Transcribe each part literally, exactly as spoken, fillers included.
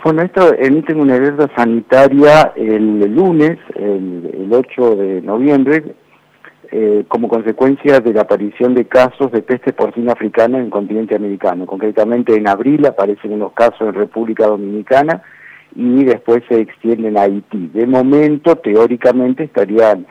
Bueno, esto emiten una alerta sanitaria el lunes, el, el ocho de noviembre, eh, como consecuencia de la aparición de casos de peste porcina africana en el continente americano. Concretamente en abril aparecen unos casos en República Dominicana y después se extienden a Haití. De momento, teóricamente, estarían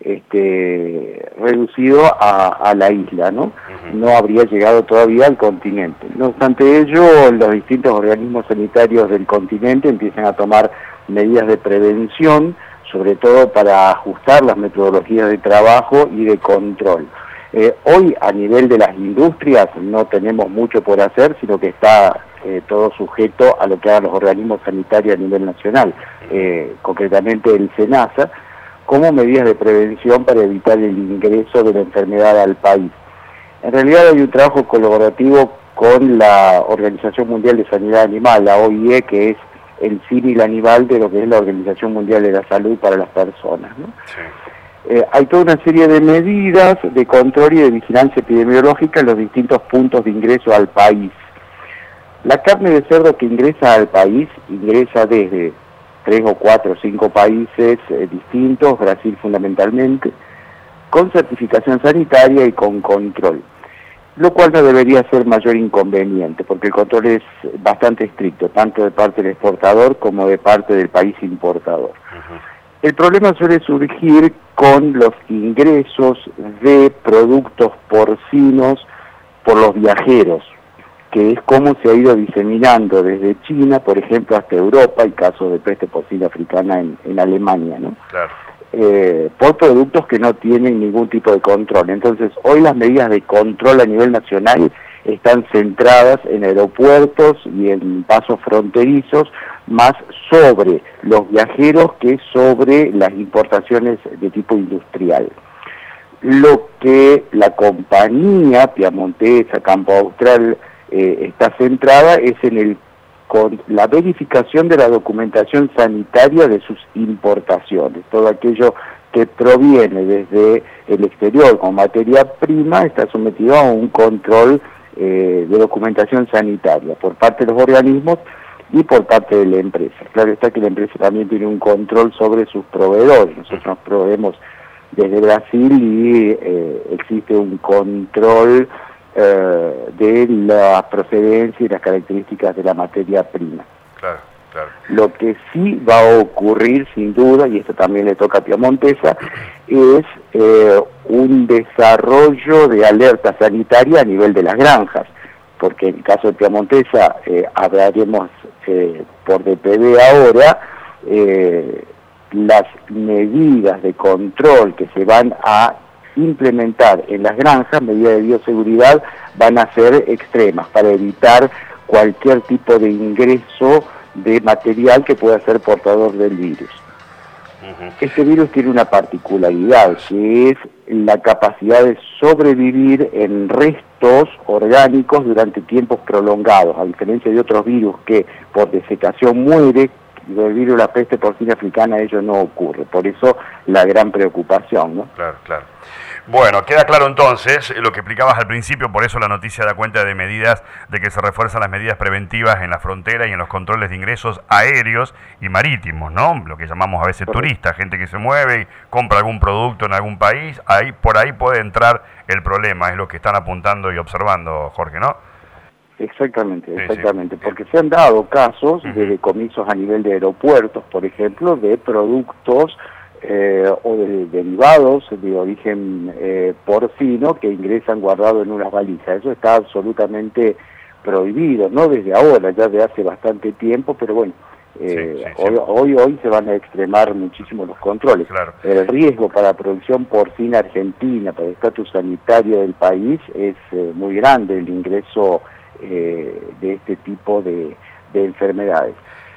este, reducidos a, a la isla, ¿no? Uh-huh. No habría llegado todavía al continente. No obstante ello, los distintos organismos sanitarios del continente empiezan a tomar medidas de prevención, sobre todo para ajustar las metodologías de trabajo y de control. Eh, hoy, a nivel de las industrias, no tenemos mucho por hacer, sino que está eh, todo sujeto a lo que hagan los organismos sanitarios a nivel nacional, eh, concretamente el SENASA, como medidas de prevención para evitar el ingreso de la enfermedad al país. En realidad hay un trabajo colaborativo con la Organización Mundial de Sanidad Animal, la O I E, que es el símil animal de lo que es la Organización Mundial de la Salud para las personas, ¿no? Sí. Eh, hay toda una serie de medidas de control y de vigilancia epidemiológica en los distintos puntos de ingreso al país. La carne de cerdo que ingresa al país ingresa desde tres o cuatro o cinco países eh, distintos, Brasil fundamentalmente, con certificación sanitaria y con control, lo cual no debería ser mayor inconveniente, porque el control es bastante estricto, tanto de parte del exportador como de parte del país importador. Uh-huh. El problema suele surgir con los ingresos de productos porcinos por los viajeros, que es como se ha ido diseminando desde China, por ejemplo, hasta Europa, hay casos de peste porcina africana en, en Alemania, ¿no? Claro. Eh, por productos que no tienen ningún tipo de control. Entonces, hoy las medidas de control a nivel nacional están centradas en aeropuertos y en pasos fronterizos, más sobre los viajeros que sobre las importaciones de tipo industrial. Lo que la compañía piamontesa, Campo Austral, eh, está centrada es en el con la verificación de la documentación sanitaria de sus importaciones. Todo aquello que proviene desde el exterior con materia prima está sometido a un control eh, de documentación sanitaria por parte de los organismos y por parte de la empresa. Claro está que la empresa también tiene un control sobre sus proveedores. Nosotros nos proveemos desde Brasil y eh, existe un control Eh, de la procedencia y las características de la materia prima. Claro, claro. Lo que sí va a ocurrir, sin duda, y esto también le toca a Piamontesa, es eh, un desarrollo de alerta sanitaria a nivel de las granjas, porque en el caso de Piamontesa, eh, hablaremos eh, por D P V ahora, eh, las medidas de control que se van a implementar en las granjas, medidas de bioseguridad, van a ser extremas para evitar cualquier tipo de ingreso de material que pueda ser portador del virus. Uh-huh. Este virus tiene una particularidad, que es la capacidad de sobrevivir en restos orgánicos durante tiempos prolongados, a diferencia de otros virus que por desecación muere. El virus de la peste porcina africana ello no ocurre, por eso la gran preocupación, ¿no? Claro, claro. Bueno, queda claro entonces lo que explicabas al principio, por eso la noticia da cuenta de medidas, de que se refuerzan las medidas preventivas en la frontera y en los controles de ingresos aéreos y marítimos, ¿no? Lo que llamamos a veces turistas, gente que se mueve y compra algún producto en algún país, ahí por ahí puede entrar el problema, es lo que están apuntando y observando, Jorge, ¿no? Exactamente, exactamente, sí, sí. Porque se han dado casos uh-huh. de decomisos a nivel de aeropuertos, por ejemplo, de productos eh, o de derivados de origen eh, porcino que ingresan guardados en unas valijas. Eso está absolutamente prohibido, no desde ahora, ya de hace bastante tiempo, pero bueno, eh, sí, sí, hoy, sí. hoy hoy se van a extremar muchísimo los controles. Claro. El riesgo para la producción porcina argentina, para el estatus sanitario del país, es eh, muy grande el ingreso Eh, de este tipo de, de enfermedades.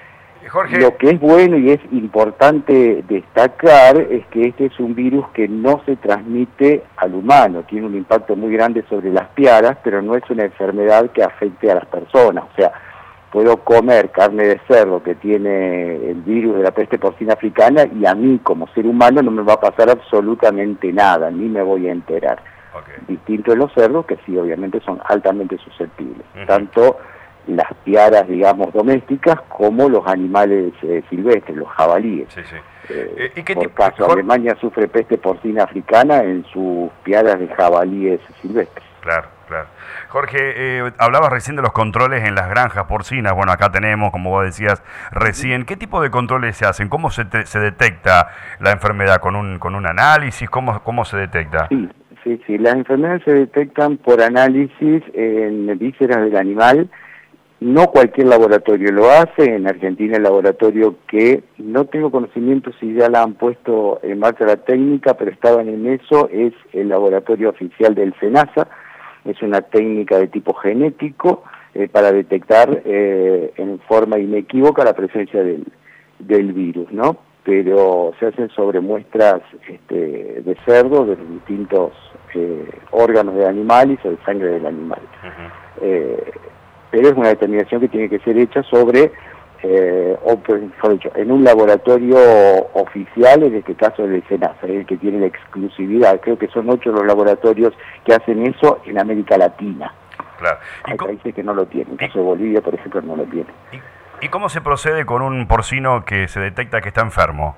Jorge. Lo que es bueno y es importante destacar es que este es un virus que no se transmite al humano, tiene un impacto muy grande sobre las piaras, pero no es una enfermedad que afecte a las personas. O sea, puedo comer carne de cerdo que tiene el virus de la peste porcina africana y a mí como ser humano no me va a pasar absolutamente nada, ni me voy a enterar. Okay. Distinto de los cerdos, que sí, obviamente son altamente susceptibles. Uh-huh. Tanto las piaras, digamos, domésticas, como los animales eh, silvestres, los jabalíes. Sí, sí. Eh, ¿Y qué por tipo, caso, Jorge? Alemania sufre peste porcina africana en sus piaras de jabalíes silvestres. Claro, claro. Jorge, eh, hablabas recién de los controles en las granjas porcinas. Bueno, acá tenemos, como vos decías recién, ¿qué tipo de controles se hacen? ¿Cómo se, te, se detecta la enfermedad? ¿Con un, con un análisis? ¿Cómo, cómo se detecta? Sí, sí, sí. Las enfermedades se detectan por análisis en vísceras del animal. No cualquier laboratorio lo hace. En Argentina el laboratorio que no tengo conocimiento si ya la han puesto en marcha la técnica, pero estaban en eso, es el laboratorio oficial del SENASA. Es una técnica de tipo genético eh, para detectar eh, en forma inequívoca la presencia del, del virus, ¿no? Pero se hacen sobre muestras este, de cerdo, de los distintos eh, órganos del animal y sobre sangre del animal. Uh-huh. eh, pero es una determinación que tiene que ser hecha sobre, eh, o mejor dicho, en un laboratorio oficial, en este caso el SENASA, el que tiene la exclusividad. Creo que son ocho los laboratorios que hacen eso en América Latina. Claro. Hay países que no lo tienen, en el caso de Bolivia, por ejemplo, no lo tiene. ¿Y, ¿Y cómo se procede con un porcino que se detecta que está enfermo?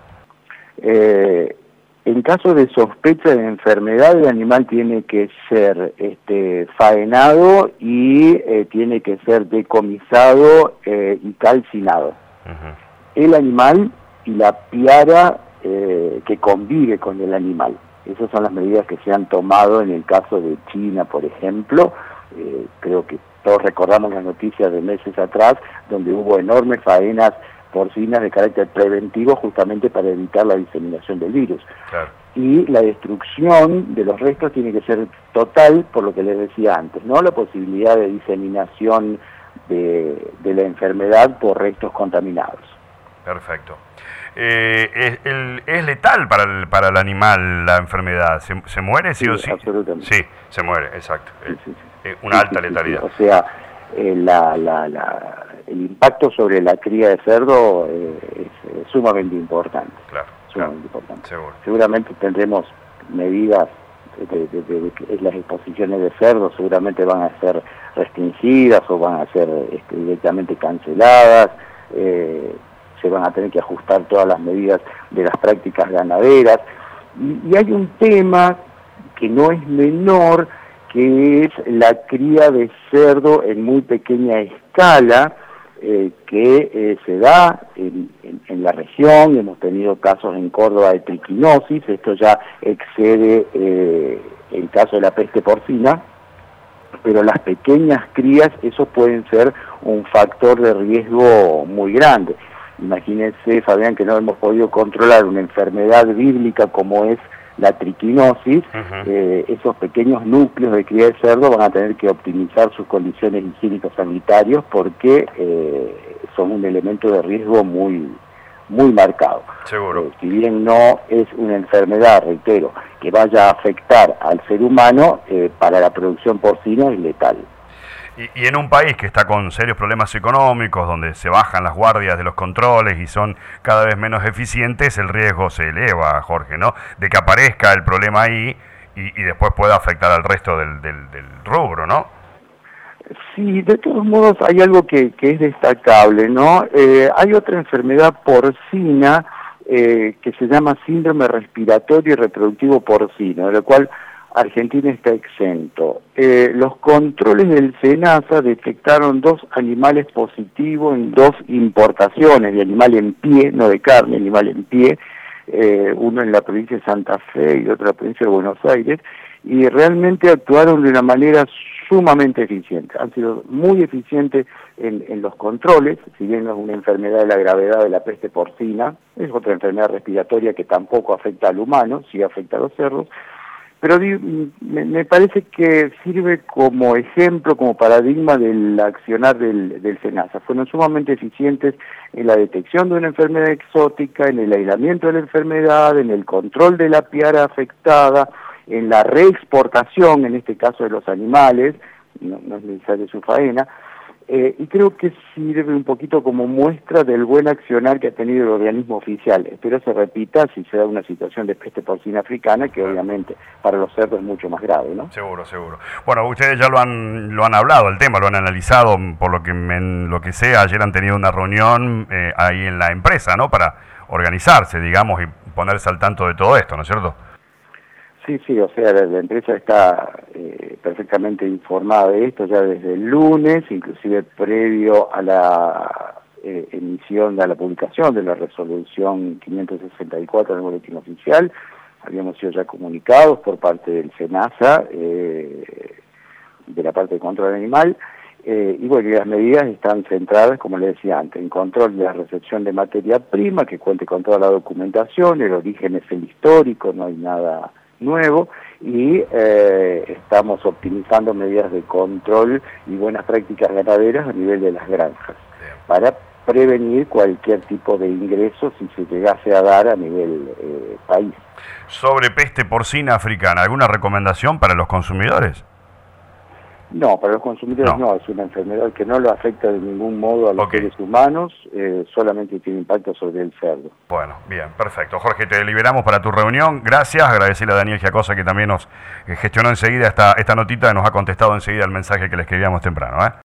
Eh, en caso de sospecha de enfermedad, el animal tiene que ser este, faenado y eh, tiene que ser decomisado eh, y calcinado. Uh-huh. El animal y la piara eh, que convive con el animal. Esas son las medidas que se han tomado en el caso de China, por ejemplo. Eh, creo que todos recordamos las noticias de meses atrás, donde hubo enormes faenas porcinas de carácter preventivo justamente para evitar la diseminación del virus. Claro. Y la destrucción de los restos tiene que ser total, por lo que les decía antes, ¿no? La posibilidad de diseminación de, de la enfermedad por restos contaminados. Perfecto. Eh, ¿es, el, ¿Es letal para el, para el animal la enfermedad? ¿Se, se muere sí, sí o sí? Absolutamente. Sí, se muere, exacto. Sí, sí, sí. Eh, una sí, alta sí, letalidad. Sí, sí. O sea, eh, la, la, la, el impacto sobre la cría de cerdo eh, es, es sumamente importante. Claro, sumamente claro, importante. Seguro. Seguramente tendremos medidas, de, de, de, de, de, las exposiciones de cerdo seguramente van a ser restringidas o van a ser este, directamente canceladas. Eh, se van a tener que ajustar todas las medidas de las prácticas ganaderas. Y, y hay un tema que no es menor, que es la cría de cerdo en muy pequeña escala, eh, que eh, se da en, en, en la región. Hemos tenido casos en Córdoba de triquinosis, esto ya excede eh, el caso de la peste porcina, pero las pequeñas crías, eso pueden ser un factor de riesgo muy grande. Imagínense, Fabián, que no hemos podido controlar una enfermedad bíblica como es la triquinosis. Uh-huh. eh, esos pequeños núcleos de cría de cerdo van a tener que optimizar sus condiciones higiénico-sanitarias porque eh, son un elemento de riesgo muy muy marcado. Seguro. Eh, si bien no es una enfermedad, reitero, que vaya a afectar al ser humano, eh, para la producción porcina es letal. Y, y en un país que está con serios problemas económicos, donde se bajan las guardias de los controles y son cada vez menos eficientes, el riesgo se eleva, Jorge, ¿no? De que aparezca el problema ahí y, y después pueda afectar al resto del, del, del rubro, ¿no? Sí, de todos modos hay algo que, que es destacable, ¿no? Eh, hay otra enfermedad porcina eh, que se llama síndrome respiratorio y reproductivo porcino, de la cual Argentina está exento. Eh, los controles del SENASA detectaron dos animales positivos en dos importaciones de animal en pie, no de carne, animal en pie, eh, uno en la provincia de Santa Fe y otro en la provincia de Buenos Aires, y realmente actuaron de una manera sumamente eficiente. Han sido muy eficientes en, en los controles, si bien no es una enfermedad de la gravedad de la peste porcina, es otra enfermedad respiratoria que tampoco afecta al humano, sí afecta a los cerdos, pero me, me parece que sirve como ejemplo, como paradigma del accionar del, del SENASA. Fueron sumamente eficientes en la detección de una enfermedad exótica, en el aislamiento de la enfermedad, en el control de la piara afectada, en la reexportación, en este caso de los animales, no, no es necesario su faena, Eh, y creo que sirve un poquito como muestra del buen accionar que ha tenido el organismo oficial. Espero se repita si se da una situación de peste porcina africana, que obviamente para los cerdos es mucho más grave, ¿no? Seguro, seguro. Bueno, ustedes ya lo han lo han hablado, el tema, lo han analizado, por lo que me, lo que sea, ayer han tenido una reunión eh, ahí en la empresa, ¿no? Para organizarse, digamos, y ponerse al tanto de todo esto, ¿no es cierto? Sí, sí, o sea, la, la empresa está eh, perfectamente informada de esto ya desde el lunes, inclusive previo a la eh, emisión, a la publicación de la resolución quinientos sesenta y cuatro del boletín oficial. Habíamos sido ya comunicados por parte del SENASA, eh, de la parte de control animal, eh, y bueno, las medidas están centradas, como le decía antes, en control de la recepción de materia prima, que cuente con toda la documentación, el origen es el histórico, no hay nada nuevo, y eh, estamos optimizando medidas de control y buenas prácticas ganaderas a nivel de las granjas, para prevenir cualquier tipo de ingreso si se llegase a dar a nivel eh, país. Sobre peste porcina africana, ¿alguna recomendación para los consumidores? No, para los consumidores no. no, es una enfermedad que no lo afecta de ningún modo a los okay. seres humanos, eh, solamente tiene impacto sobre el cerdo. Bueno, bien, perfecto. Jorge, te liberamos para tu reunión. Gracias, agradecerle a Daniel Giacosa que también nos gestionó enseguida esta, esta notita y nos ha contestado enseguida el mensaje que le escribíamos temprano, ¿eh?